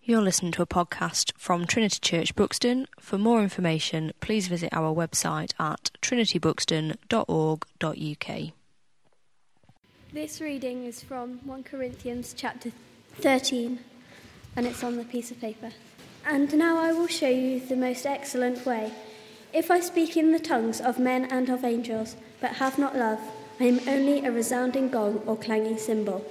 You're listening to a podcast from Trinity Church Buxton. For more information, please visit our website at trinitybuxton.org.uk. This reading is from 1 Corinthians chapter 13, and it's on the piece of paper. And now I will show you the most excellent way. If I speak in the tongues of men and of angels, but have not love, I am only a resounding gong or clanging cymbal.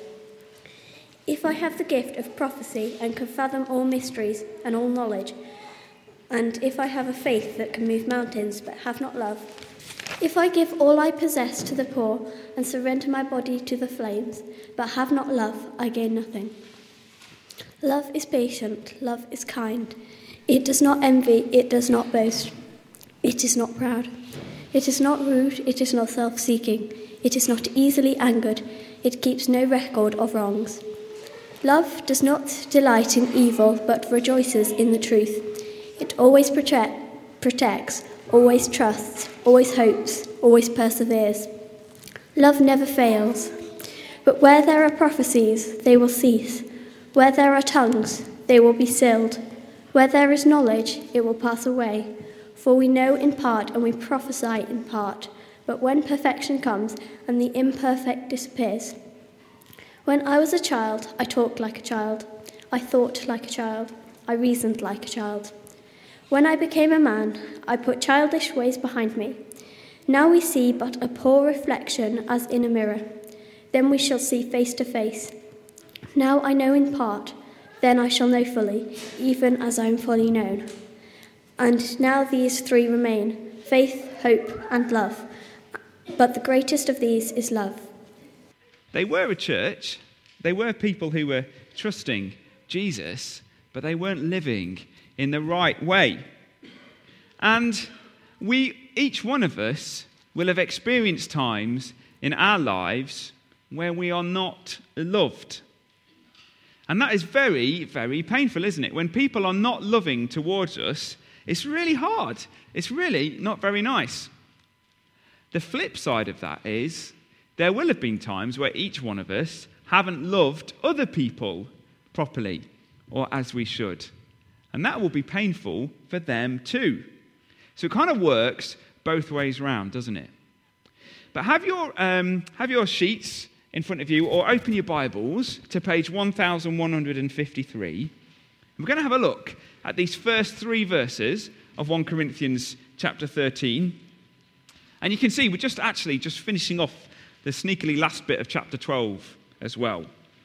If I have the gift of prophecy and can fathom all mysteries and all knowledge, and if I have a faith that can move mountains but have not love, if I give all I possess to the poor and surrender my body to the flames, but have not love, I gain nothing. Love is patient, love is kind. It does not envy, it does not boast. It is not proud. It is not rude, it is not self-seeking. It is not easily angered, it keeps no record of wrongs. Love does not delight in evil, but rejoices in the truth. It always protects, always trusts, always hopes, always perseveres. Love never fails. But where there are prophecies, they will cease. Where there are tongues, they will be stilled. Where there is knowledge, it will pass away. For we know in part and we prophesy in part. But when perfection comes and the imperfect disappears. When I was a child, I talked like a child. I thought like a child. I reasoned like a child. When I became a man, I put childish ways behind me. Now we see but a poor reflection as in a mirror. Then we shall see face to face. Now I know in part, then I shall know fully, even as I am fully known. And now these three remain, faith, hope, and love. But the greatest of these is love. They were a church, they were people who were trusting Jesus, but they weren't living in the right way. And each one of us will have experienced times in our lives where we are not loved. And that is very, very painful, isn't it? When people are not loving towards us, it's really hard. It's really not very nice. The flip side of that is there will have been times where each one of us haven't loved other people properly or as we should. And that will be painful for them too. So it kind of works both ways round, doesn't it? But have your sheets in front of you or open your Bibles to page 1153. We're going to have a look at these first three verses of 1 Corinthians chapter 13. And you can see we're just finishing off the sneakily last bit of chapter 12 as well.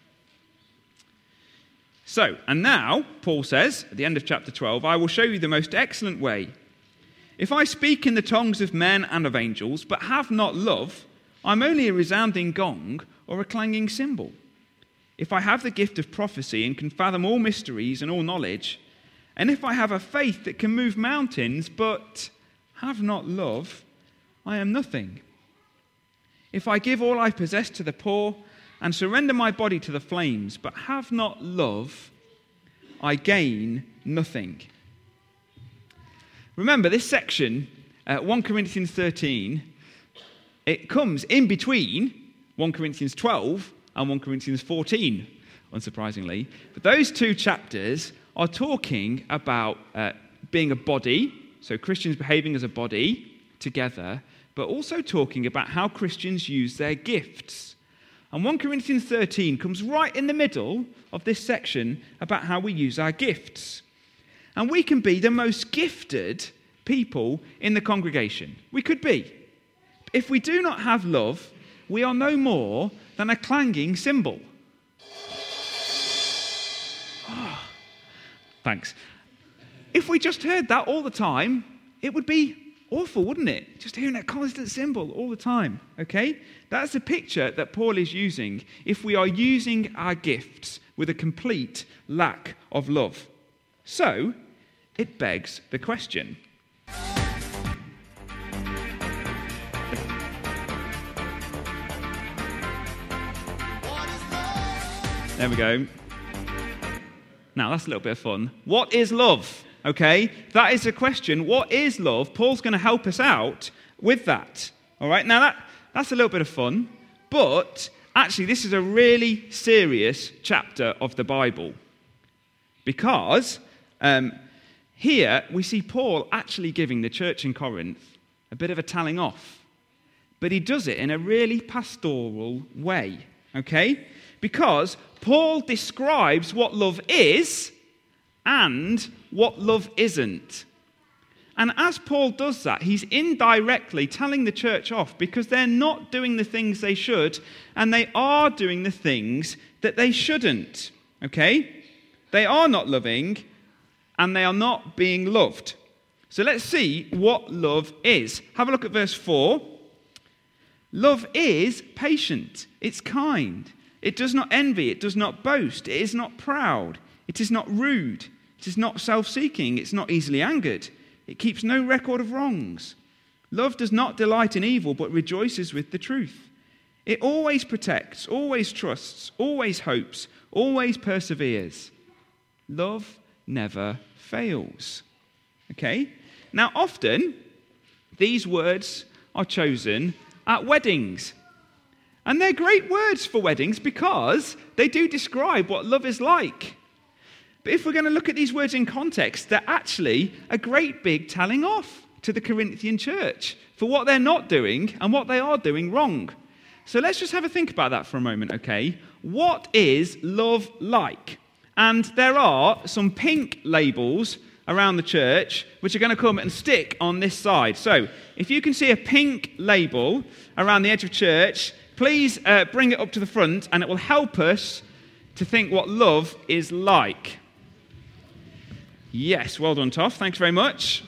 So, and now, Paul says, at the end of chapter 12, I will show you the most excellent way. If I speak in the tongues of men and of angels, but have not love, I'm only a resounding gong or a clanging cymbal. If I have the gift of prophecy and can fathom all mysteries and all knowledge, and if I have a faith that can move mountains, but have not love, I am nothing. If I give all I possess to the poor and surrender my body to the flames, but have not love, I gain nothing. Remember, this section, 1 Corinthians 13, it comes in between 1 Corinthians 12 and 1 Corinthians 14, unsurprisingly. But those two chapters are talking about being a body, so Christians behaving as a body together, but also talking about how Christians use their gifts. And 1 Corinthians 13 comes right in the middle of this section about how we use our gifts. And we can be the most gifted people in the congregation. We could be. If we do not have love, we are no more than a clanging cymbal. Oh, thanks. If we just heard that all the time, it would be awful, wouldn't it? Just hearing that constant cymbal all the time, okay? That's the picture that Paul is using if we are using our gifts with a complete lack of love. So, it begs the question. There we go. Now, that's a little bit of fun. What is love? Okay, that is the question. What is love? Paul's going to help us out with that. All right, now that's a little bit of fun, but actually this is a really serious chapter of the Bible. because here we see Paul actually giving the church in Corinth a bit of a telling off. But he does it in a really pastoral way, okay? Because Paul describes what love is and what love isn't. And as Paul does that, he's indirectly telling the church off because they're not doing the things they should, and they are doing the things that they shouldn't, okay? They are not loving, and they are not being loved. So let's see what love is. Have a look at verse 4. Love is patient. It's kind. It does not envy. It does not boast. It is not proud. It is not rude. It is not self-seeking. It's not easily angered. It keeps no record of wrongs. Love does not delight in evil, but rejoices with the truth. It always protects, always trusts, always hopes, always perseveres. Love never fails. Okay? Now, often, these words are chosen at weddings. And they're great words for weddings because they do describe what love is like. But if we're going to look at these words in context, they're actually a great big telling off to the Corinthian church for what they're not doing and what they are doing wrong. So let's just have a think about that for a moment, okay? What is love like? And there are some pink labels around the church which are going to come and stick on this side. So if you can see a pink label around the edge of church, please bring it up to the front and it will help us to think what love is like. Yes, well done, Toff. Thanks very much.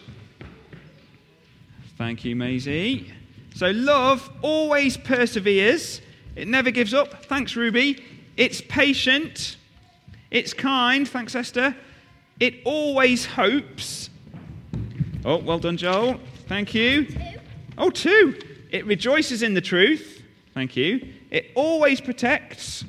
Thank you, Maisie. So love always perseveres. It never gives up. Thanks, Ruby. It's patient. It's kind. Thanks, Esther. It always hopes. Oh, well done, Joel. Thank you. 2. Oh, 2. It rejoices in the truth. Thank you. It always protects.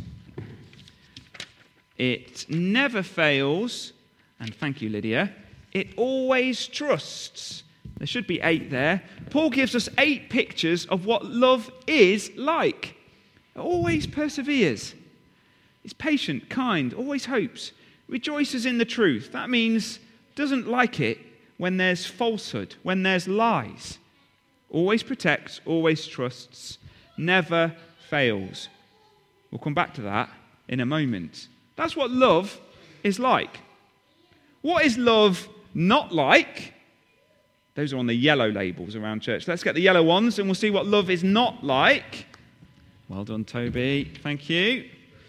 It never fails. And thank you, Lydia. It always trusts. There should be 8 there. Paul gives us 8 pictures of what love is like. It always perseveres. It's patient, kind, always hopes, rejoices in the truth. That means doesn't like it when there's falsehood, when there's lies. Always protects, always trusts, never fails. We'll come back to that in a moment. That's what love is like. What is love not like? Those are on the yellow labels around church. Let's get the yellow ones and we'll see what love is not like. Well done, Toby. Thank you.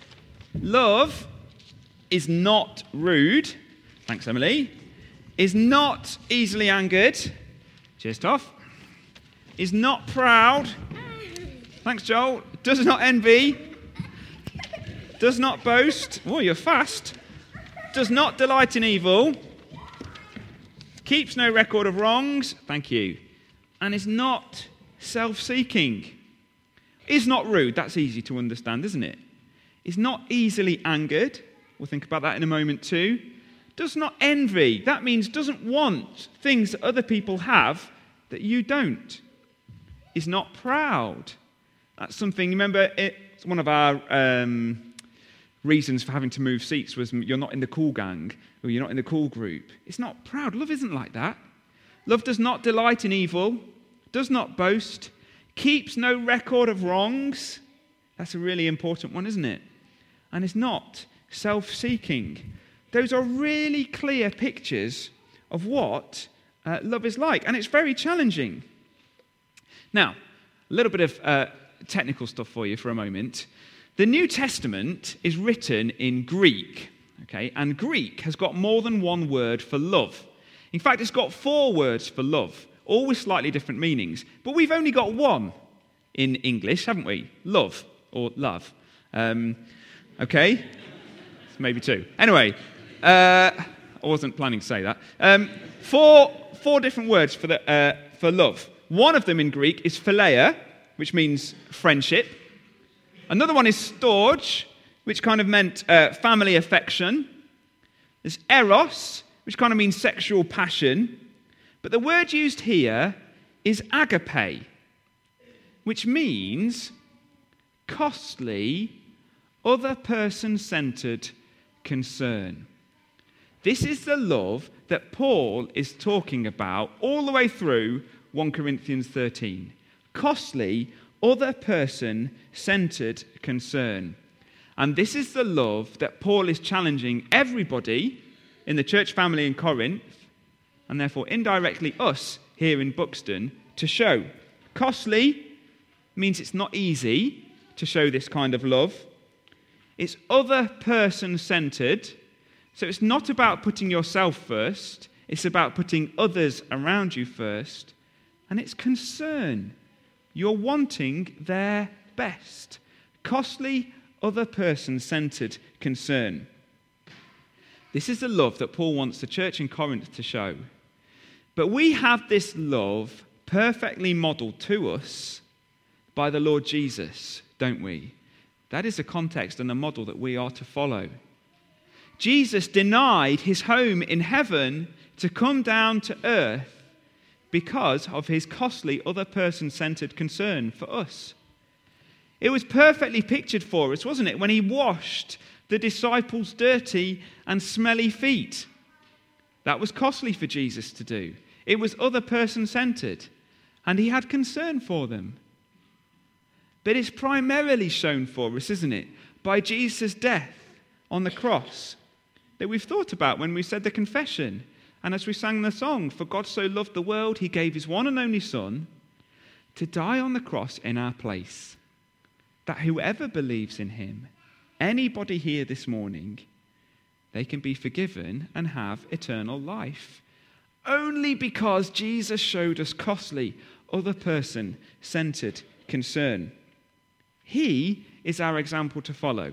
Love is not rude. Thanks, Emily. Is not easily angered. Cheers, Toff. Is not proud. Thanks, Joel. Does not envy. Does not boast. Oh, you're fast. Does not delight in evil. Keeps no record of wrongs. Thank you. And is not self-seeking. Is not rude. That's easy to understand, isn't it? Is not easily angered. We'll think about that in a moment too. Does not envy. That means doesn't want things that other people have that you don't. Is not proud. That's something, remember, it's one of our reasons for having to move seats was you're not in the cool gang or you're not in the cool group. It's not proud. Love isn't like that. Love does not delight in evil, does not boast, keeps no record of wrongs. That's a really important one, isn't it? And is not self-seeking. Those are really clear pictures of what love is like, and it's very challenging. Now, a little bit of technical stuff for you for a moment. The New Testament is written in Greek, okay? And Greek has got more than one word for love. In fact, it's got 4 words for love, all with slightly different meanings. But we've only got one in English, haven't we? Love, or love. Okay? Maybe 2. Anyway, I wasn't planning to say that. 4 different words for love. One of them in Greek is philia, which means friendship. Another one is storge, which kind of meant family affection. There's eros, which kind of means sexual passion. But the word used here is agape, which means costly, other person-centered concern. This is the love that Paul is talking about all the way through 1 Corinthians 13. Costly, other person-centered concern. And this is the love that Paul is challenging everybody in the church family in Corinth, and therefore indirectly us here in Buxton, to show. Costly means it's not easy to show this kind of love. It's other person-centered, so it's not about putting yourself first, it's about putting others around you first, and it's concern. You're wanting their best. Costly, other person-centered concern. This is the love that Paul wants the church in Corinth to show. But we have this love perfectly modeled to us by the Lord Jesus, don't we? That is the context and the model that we are to follow. Jesus denied his home in heaven to come down to earth because of his costly, other person-centered concern for us. It was perfectly pictured for us, wasn't it, when he washed the disciples' dirty and smelly feet. That was costly for Jesus to do. It was other person-centered, and he had concern for them. But it's primarily shown for us, isn't it, by Jesus' death on the cross that we've thought about when we said the confession. And as we sang the song, "For God so loved the world, he gave his one and only Son to die on the cross in our place, that whoever believes in him, anybody here this morning, they can be forgiven and have eternal life." Only because Jesus showed us costly, other person-centered concern. He is our example to follow.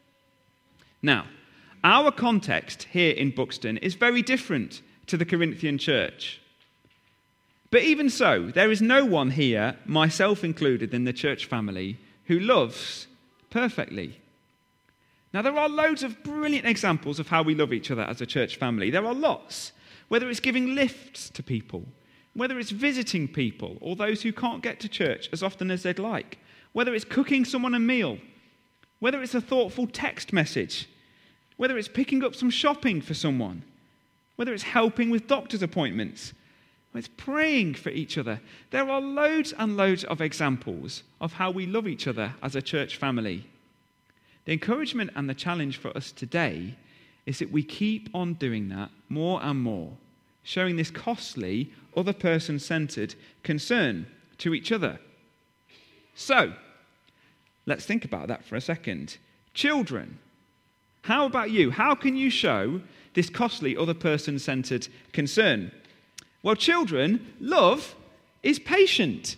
Now, our context here in Buxton is very different to the Corinthian church. But even so, there is no one here, myself included in the church family, who loves perfectly. Now, there are loads of brilliant examples of how we love each other as a church family. There are lots. Whether it's giving lifts to people, whether it's visiting people or those who can't get to church as often as they'd like, whether it's cooking someone a meal, whether it's a thoughtful text message, whether it's picking up some shopping for someone, whether it's helping with doctor's appointments, whether it's praying for each other. There are loads and loads of examples of how we love each other as a church family. The encouragement and the challenge for us today is that we keep on doing that more and more, showing this costly, other person-centered concern to each other. So, let's think about that for a second. Children, how about you? How can you show this costly, other person-centered concern? Well, children, love is patient.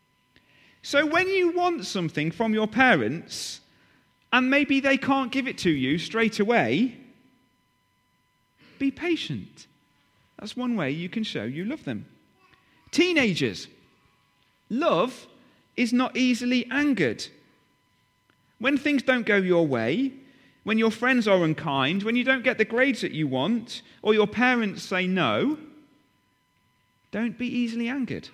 So when you want something from your parents, and maybe they can't give it to you straight away, be patient. That's one way you can show you love them. Teenagers, love is not easily angered. When things don't go your way, when your friends are unkind, when you don't get the grades that you want, or your parents say no, don't be easily angered.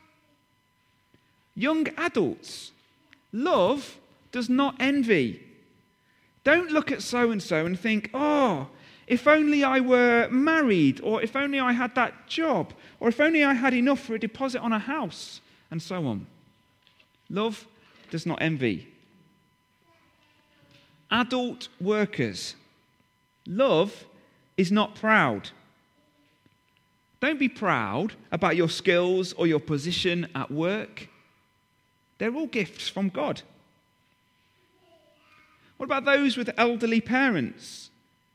Young adults, love does not envy. Don't look at so-and-so and think, oh, if only I were married, or if only I had that job, or if only I had enough for a deposit on a house, and so on. Love does not envy. Adult workers, love is not proud. Don't be proud about your skills or your position at work. They're all gifts from God. What about those with elderly parents?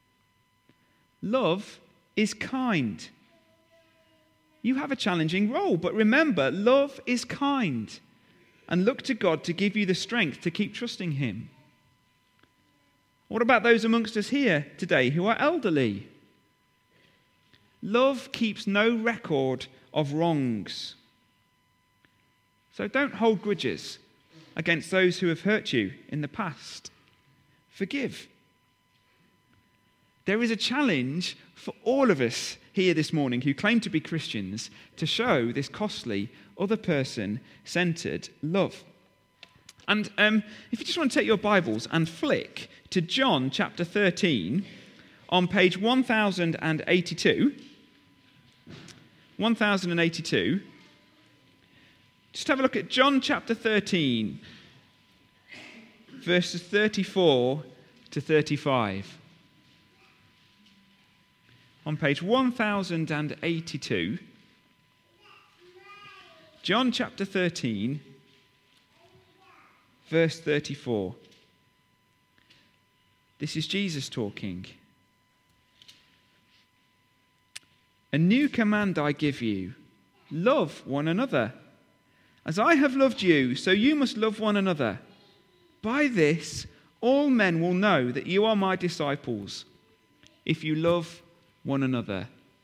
Love is kind. You have a challenging role, but remember, love is kind. And look to God to give you the strength to keep trusting him. What about those amongst us here today who are elderly? Love keeps no record of wrongs. So don't hold grudges against those who have hurt you in the past. Forgive. There is a challenge for all of us here this morning who claim to be Christians to show this costly, other person-centered love. And if you just want to take your Bibles and flick to John chapter 13, on page 1082. 1082. Just have a look at John chapter 13, verses 34 to 35. On page 1082, John chapter 13, verse 34. This is Jesus talking. A new command I give you, love one another. As I have loved you, so you must love one another. By this, all men will know that you are my disciples, if you love one another.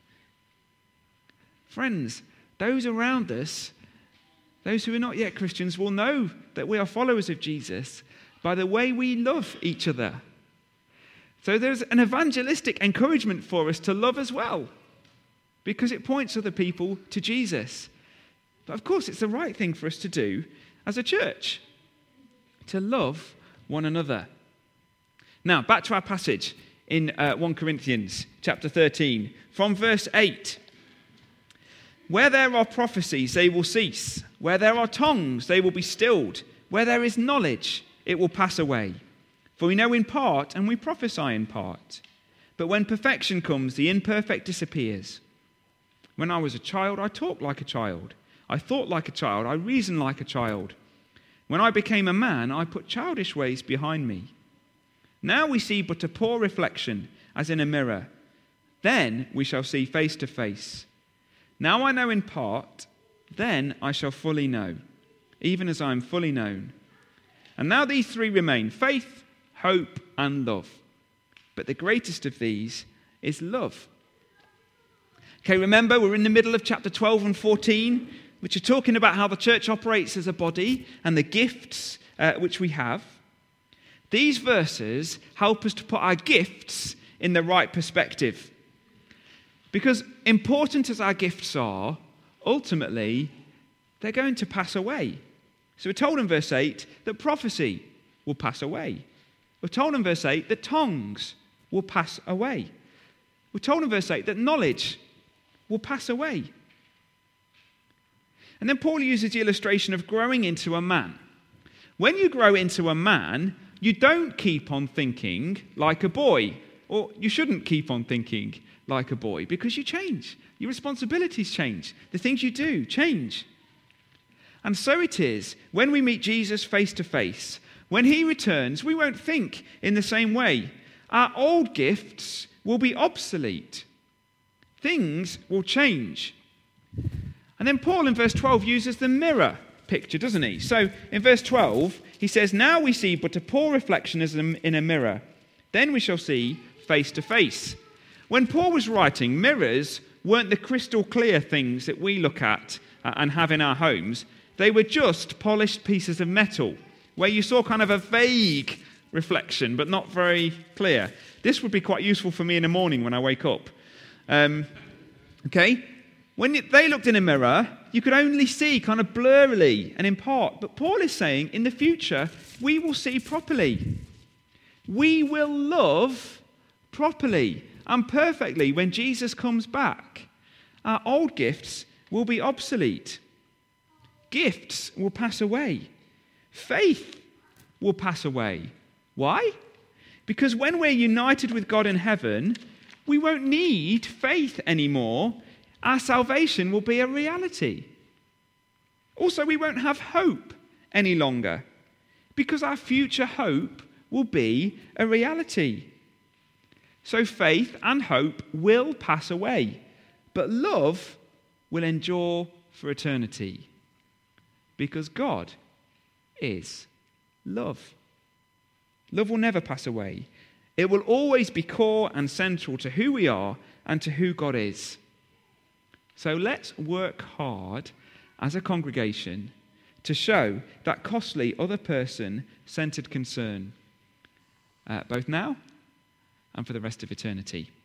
Friends, those around us, those who are not yet Christians, will know that we are followers of Jesus by the way we love each other. So there's an evangelistic encouragement for us to love as well, because it points other people to Jesus. But of course, it's the right thing for us to do as a church, to love one another. Now, back to our passage in 1 Corinthians chapter 13, from verse 8. Where there are prophecies, they will cease. Where there are tongues, they will be stilled. Where there is knowledge, it will pass away. For we know in part, and we prophesy in part. But when perfection comes, the imperfect disappears. When I was a child, I talked like a child. I thought like a child. I reasoned like a child. When I became a man, I put childish ways behind me. Now we see but a poor reflection, as in a mirror. Then we shall see face to face. Now I know in part, then I shall fully know, even as I am fully known. And now these three remain: faith, hope, and love. But the greatest of these is love. Okay, remember, we're in the middle of chapter 12 and 14, which are talking about how the church operates as a body and the gifts which we have. These verses help us to put our gifts in the right perspective. Because important as our gifts are, ultimately, they're going to pass away. So we're told in verse 8 that prophecy will pass away. We're told in verse 8 that tongues will pass away. We're told in verse 8 that knowledge will pass away. And then Paul uses the illustration of growing into a man. When you grow into a man, you don't keep on thinking like a boy, or you shouldn't keep on thinking like a boy, because you change. Your responsibilities change. The things you do change. And so it is when we meet Jesus face to face. When he returns, we won't think in the same way. Our old gifts will be obsolete. Things will change. And then Paul in verse 12 uses the mirror picture, doesn't he? So in verse 12, he says, now we see but a poor reflection as in a mirror. Then we shall see face to face. When Paul was writing, mirrors weren't the crystal clear things that we look at and have in our homes. They were just polished pieces of metal where you saw kind of a vague reflection, but not very clear. This would be quite useful for me in the morning when I wake up. Okay? When they looked in a mirror, you could only see kind of blurrily and in part. But Paul is saying, in the future, we will see properly. We will love properly and perfectly when Jesus comes back. Our old gifts will be obsolete. Gifts will pass away. Faith will pass away. Why? Because when we're united with God in heaven, we won't need faith anymore. Our salvation will be a reality. Also, we won't have hope any longer, because our future hope will be a reality. So faith and hope will pass away, but love will endure for eternity, because God is love. Love will never pass away. It will always be core and central to who we are and to who God is. So let's work hard as a congregation to show that costly other person-centered concern, both now and for the rest of eternity.